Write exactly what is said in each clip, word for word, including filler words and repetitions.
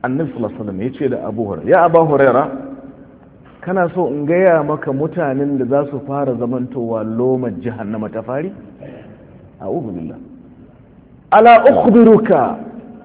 annabi sallallahu alaihi wasallam ya ce da Abu Hurairah ya Abu Hurairah kana so in gaya maka mutanen da za su fara zamantowa lomar jahannama ta fari a'udhu billah ala ukhbiruka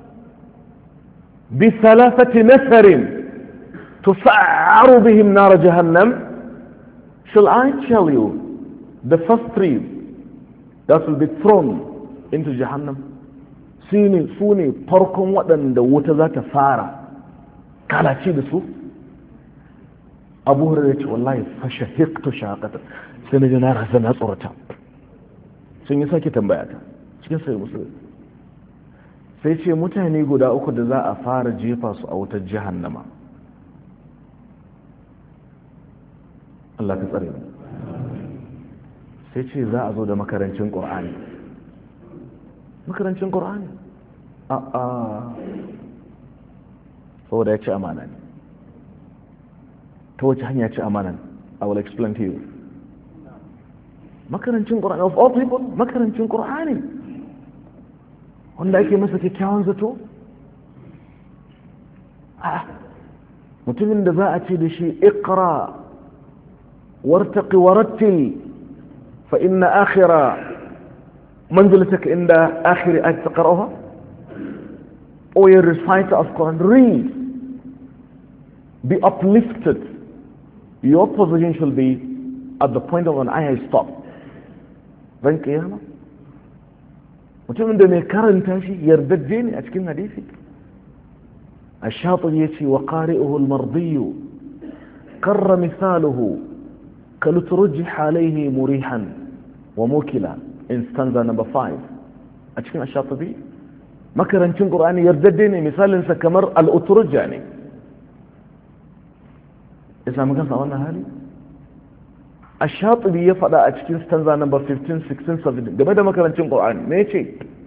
bi thalathati nafarin tus'aru bihim nar jahannam shall I tell you the first three that will be thrown into jahannam sune sune farkon waɗanda wuta za ta fara kalaci da su Abu Hurairah ya ce wallahi fashe hikto shaqatan sai na ji na rasa na tsorata sun yi sake tambaya ta cikin sai musulmi sai ce mutane guda uku da za a fara jefa su a wutar jahannama Allah ka tsare mu sai ce za a zo da makarancin Qur'ani makarancin Qur'ani a a saboda ya ce amana ne ta wace hanya ce amanan I will explain to you makarancin Qur'ani of all people makarancin Qur'ani wanda ake masa kyakkyawan zato a mutumin da za a ce da shi iqra wartaqi warattil fa inna akhira manzilataka inda akhir ayat taqra'uha or you recite of Quran read be uplifted. Your position shall be at the point of an ayah stop. Ran kiyama mutumin da mai karanta shi yardajje ne a cikin hadisi ash-Shatibi yace wa qari'uhu al-mardi qarra mithaluhu kalutrujih alayhi murihan wa mukila in stanza number five a cikin ash-Shatibi makarancin Qur'ani yardajje ne misalin sa kamar al-utrujja ne ya sami kansa wannan hali ash-Shatibi ya faɗa a cikin stanza number fifteen, sixteen, seventeen game da makarancin Qur'ani me yace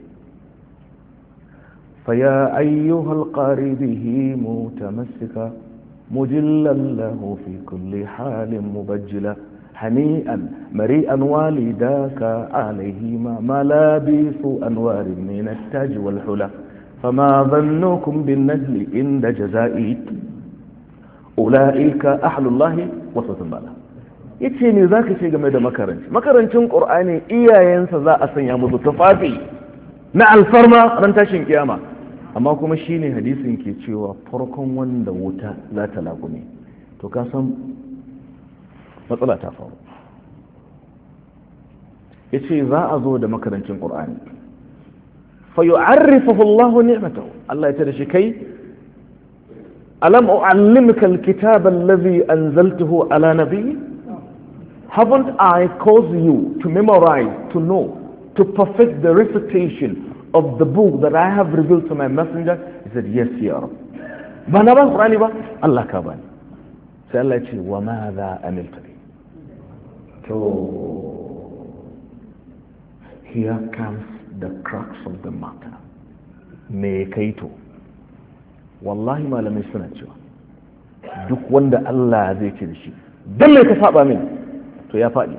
fa ya ayyuhal qari bihi mutamassika mujillan lahu fi kulli halin mubajjila hani'an mari'an walidaka alayhima malabisu anwarin min at-taj wal hula fama dhannukum bin najli inda jazaa'i ulaika ahlullahi wa satambala yace ne zaka ce game da makaranci makarancin Qur'ani iyayensa za a sanya musu tufafi na alfarma ran tashin kiyama amma kuma shine hadisin ke cewa farkon wanda wuta za ta lagume to ka san matsala ta faru yace za a zo da makarancin Qur'ani fa yu'arrifuhu Allahu ni'matahu Allah ya tada shi kai alam u'allimka alkitaba alladhi anzaltahu ala nabiy haven't I caused you to memorize, to know, to perfect the recitation of the book that I have revealed to my messenger? He said, yes, Ya Rabb. Ba na ba Qur'ani ba? Allah ka bani. Sai Allah ya ce, wa madha amilta bi? So, here comes the crux of the matter. Me kai to? Wallahi malamai suna cewa, duk wanda Allah zai ce da shi, dan me ka saba min? To ya faɗi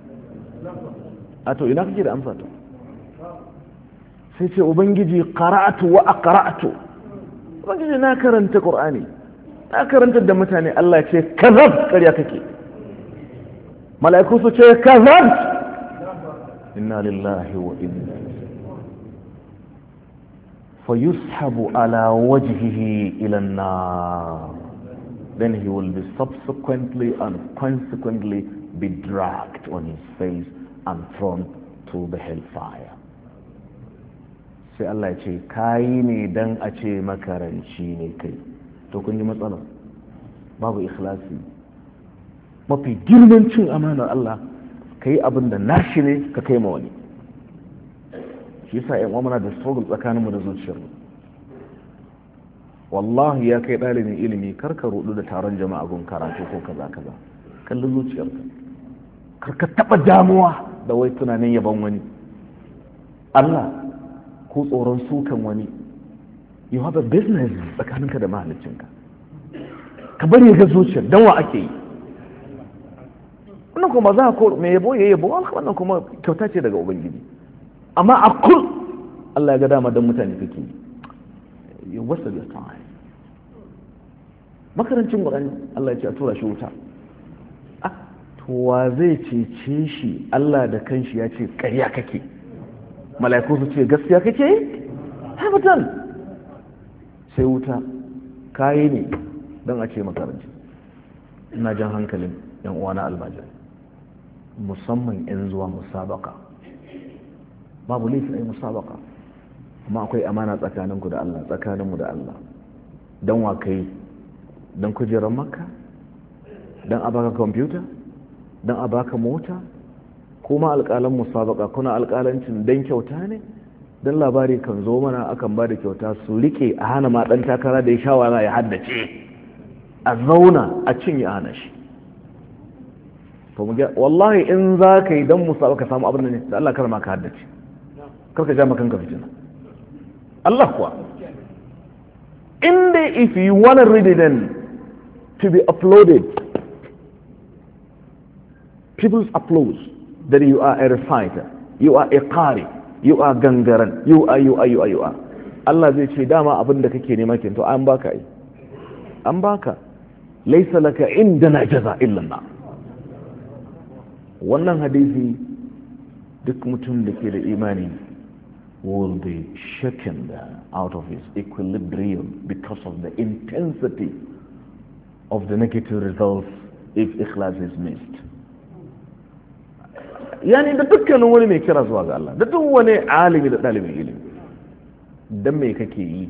a to ina kake da amsa to sai ce ubangiji qara'atu wa aqra'tu ubangiji na karanta qur'ani na karanta da mutane Allah ce kazab ƙarya kake mala'iku su ce kazab inna lillahi wa inna fa yushabu ala wajhihi ila an-nar then he will be subsequently and consequently be dragged on his face and thrown to the hellfire. Sai Allah ya ce kayi ne dan a ce makaranci ne kai to kun ji matsala babu ikhlasi mafi girman cin amanar Allah kai abin da nashi ne ka kai ma wani shi yasa ƴan uwa da struggle tsakaninmu da zuciyarmu wallahi ya kai ɗalibin ilimi karka rudu da taron jama'a gun karatu ko kaza kaza kallon zuciyarka karka taba damuwa da wai tunanin yaban wani Allah ko tsoron sukan wani you have a business tsakaninka da mahaliccinka ka bari ga zuciyar dan wa ake yi wannan kuma za ko me yabo ya yabo wannan kuma kyauta ce daga ubangiji amma a kul Allah ya ga dama dan mutane kake yi you waste your time makarancin Qur'ani Allah ya ce a tura shi wuta ah to wa zai cece shi? Allah da kanshi ya ce ƙarya kake, mala'iku su ce gaskiya kake, habatan sai wuta kayi ne don a ce makaranci. Ina jan hankalin yan uwana almajiri, musamman yan zuwa musabaka. Babu laifi a yi musabaka, amma akwai amana tsakaninku da Allah, tsakaninmu da Allah. Don wa kai? Don kujerar makka? Don a baka kwamfuta? Don a baka mota? Kuma alƙalan musabaka kuna alƙalancin don kyauta ne? Don labari kan zo mana akan ba da kyauta su rike a hana ma ɗan takara da ya shawara ya haddace, a zauna a cinye a hana shi. Wallahi in za ka yi don musabaka samu abin da ne da Allah kar ma ka haddace, kar ka ja makanka fitina. Allah kuwa. In the, if you want to read it then to be uploaded, people's applause that you are a reciter, you are a qari, you are gangaran, you are, you are, you are, you are. Allah zai ce dama abin da kake nema kin to an baka yi. An baka. Laysa laka indana jaza illa Allah. Wannan hadisi duk mutum da ke da imani will be shaken out of his equilibrium because of the intensity of the negative results if ikhlas is missed. Yani da dukkanin wani mai kira zuwa ga Allah, da duk wani alimi da ɗalibin ilimi, dan me kake yi?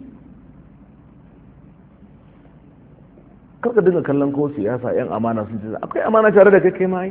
Karka dinga kallon ko siyasa yan amana sun ce akwai amana tare da kai ma yi.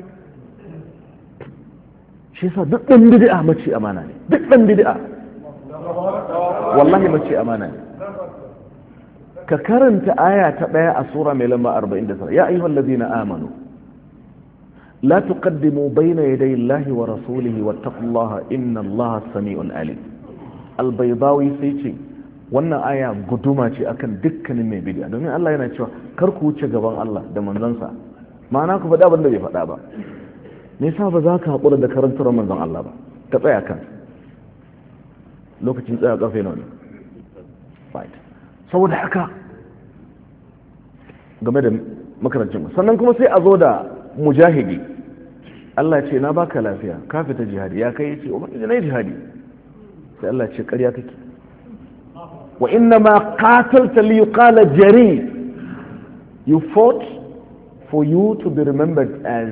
Shi yasa duk ɗan bid'a mace amana ne, duk ɗan bid'a wallahi mace amana ne. Ka karanta aya ta ɗaya a sura mai lamba arba'in da tara, ya ayyuhal ladina amanu la tuqaddimu bayna yaday Allahi wa rasulihi wattaqullaha inna Allaha sami'un alim. Al-Baydawi sai ce wannan aya guduma ce akan dukkanin mai bid'a, domin Allah yana cewa kar ku wuce gaban Allah da manzansa, ma'ana ku faɗa abin da bai faɗa ba. Me yasa ba za ka haƙura da karantar manzon Allah ba? Ka tsaya kan lokacin tsaya ƙarfe nawa ne? Right. Saboda haka game da makarancin, sannan kuma sai a zo da mujahidi. Allah ce na baka lafiya ka fita jihadi, ya kai ce umar ina jihadi, sai Allah ce ƙarya kake, wa inna ma qatalta li yuqala jari, you fought for you to be remembered as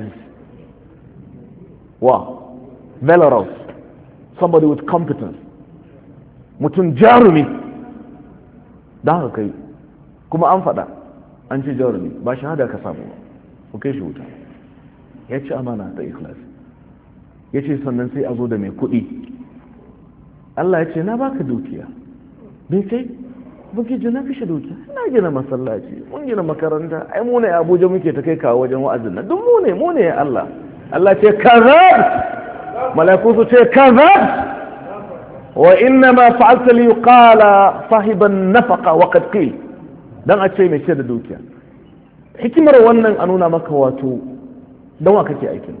wow, valorous, somebody with competence, mutum jarumi. Da haka kai kuma an faɗa an ce jarumi ba shahada ka samu ba, ku kai shi wuta. Ya ci amana da ikhlas. Ya ce sannan sai a zo da mai kuɗi. Allah ya ce na baka dukiya, bai kai buki ji na kashe dukiya, na gina masallaci, mun gina makaranta, ai mu ne Abuja muke ta kai kawo wajen wa'azin nan, duk mu ne mu ne ya Allah. Allah ce kazab, malaiku su ce kazab, wa inna ma fa'alta li yuqala sahiban nafaqa wa qad qil, dan a ce mai ce da dukiya. Hikimar wannan a nuna maka wato dan wa kake aikin.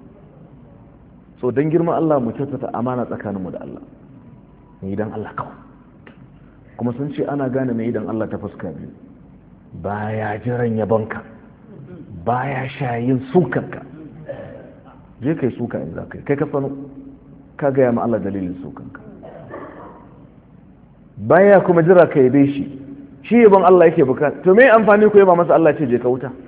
So dan girman Allah mu kyautata amana tsakaninmu da Allah, mai dan Allah kawai. Kuma sun ce ana gane mai dan Allah ta fuska biyu, baya jiran yabonka, baya shayin sukanka. Je kai suka in za kai kai ka sanu, ka gaya ma Allah dalilin sukanka. Baya kuma jira ka yabe shi, shi yabon Allah yake bukata. To me amfani ku yaba masa Allah ce je ka wuta?